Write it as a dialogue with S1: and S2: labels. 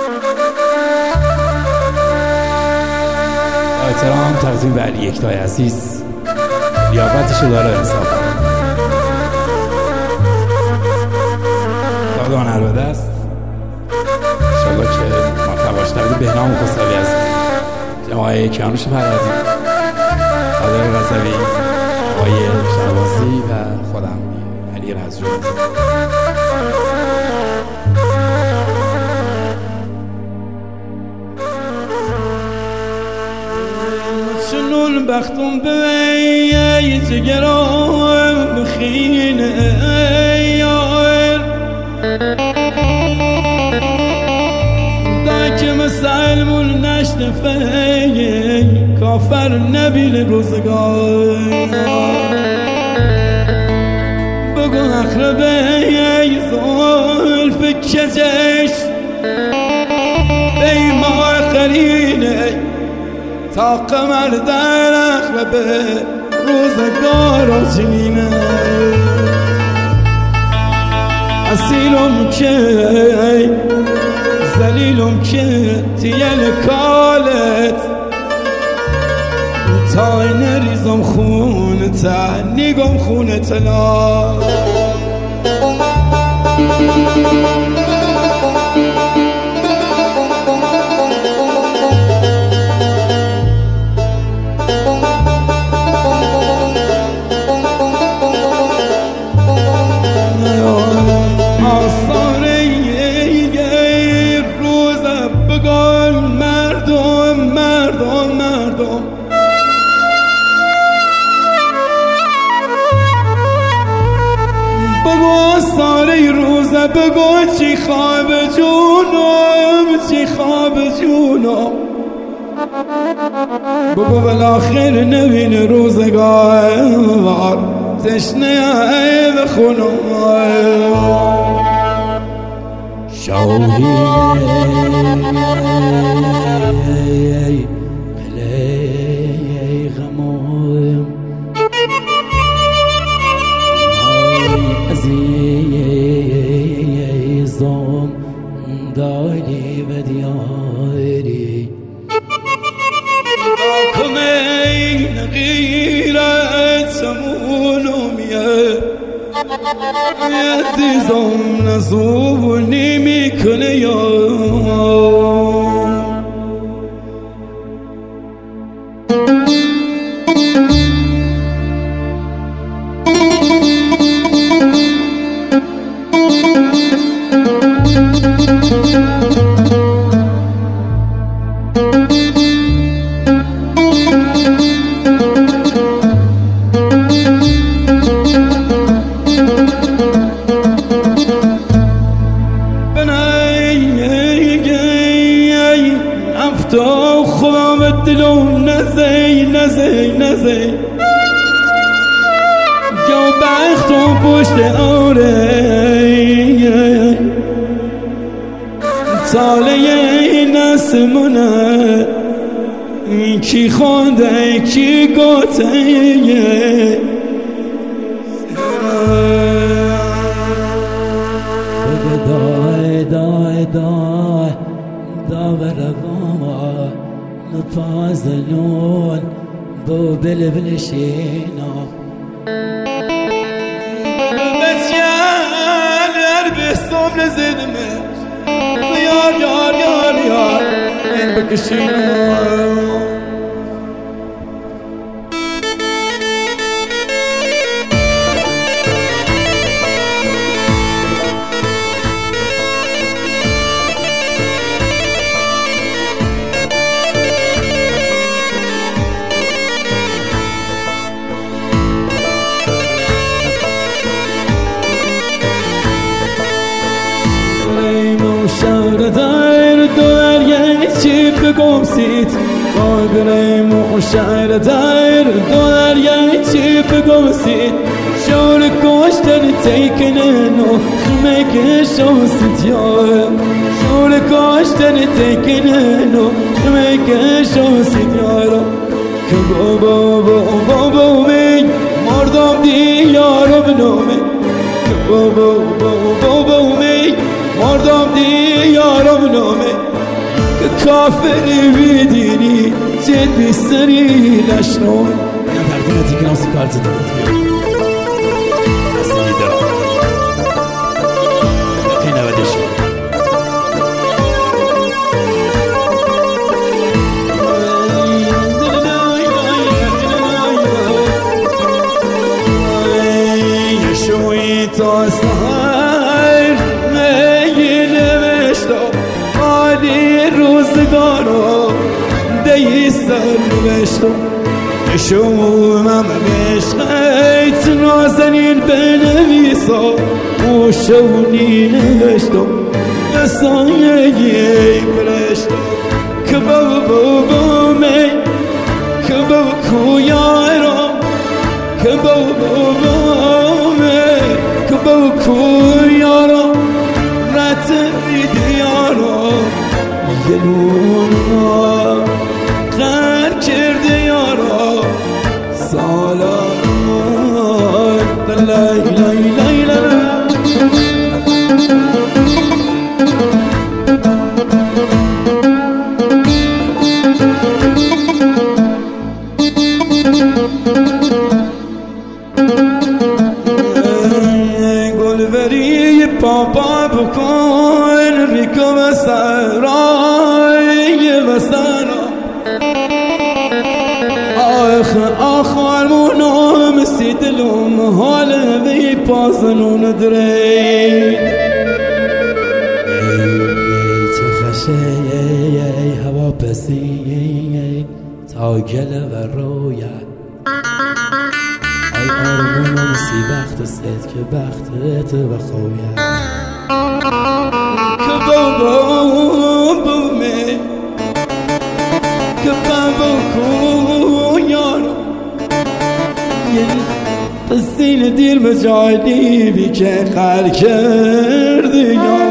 S1: احترام تقدیم به علی یکتای عزیز، لیاقتشو داره، انصاف داد هنر بده است. انشالله که موفق باشه. تقدیم بهنام خسروی عزیز، آقای کیانوش فرهادی، قادر رضوی، آقای شهبازی و خودم علی رضوی.
S2: شنون بختم به جگرام بخینه یار دا که مسلمون نشنفه کافر نبیل روزگار بگو اقربه زلف کجش بیما قرینه تا قمر در اقربه روزگار جنینه اصیلم که زلیلم که تیل کالت تا نریزم خونتا نیگم خونتلا بگو چی خواب جونم چی خواب جونم بگو بالاخر نبین روزگار تشنه بخونم
S1: شوهی علی غموم عزیزم داری و دیاری
S2: کمین غیرت سمونومیه عزیزم نزونی میکنه یا تو خواب دلم نزی جو بختم پشت آره تاله نسمونه کی خونده کی گوته
S1: دای برقما نپازلون بو بلبل شینا
S2: بسیار بستم نزدمه یار این بکشینو
S1: شهر دایر دنیای چی بگم سیت قادرم و شهر دایر دنیای چی بگم سیت شور کشتن تیکنن و خمکشو سیتیار شور کشتن تیکنن و خمکشو سیتیار که بابا می مردم دیارو بنامه که بابا می مردم دیارم نامه
S2: کافری بیدینی جد بیستری لشنو
S1: یا تقدیمتی که ناسی کارت دارد اصلی دارم که نودشی
S2: یشوی تا سهر میگی نوشتا عالی روزگارو دی سر نوشتا یشومم عشقیت نازنین بنویسا موشونی نوشتا دستایگی برشتا که بابا می که بابا یارا که بابا که بابا یارا رت دیارا یلون غر کرده یارا سالان لای لای لای لای گلبری پاپا بکن ریکو و سرای و سرا آخر مونم سی دلوم حال بی پازنون دری
S1: تخشه هوا پسی تا گل و رویه ای آرمونم سی بخت ست که بختت بخویه
S2: که بابا بومه که بابا کو یارو پسین دیر مجالی بی که خر کرد یارو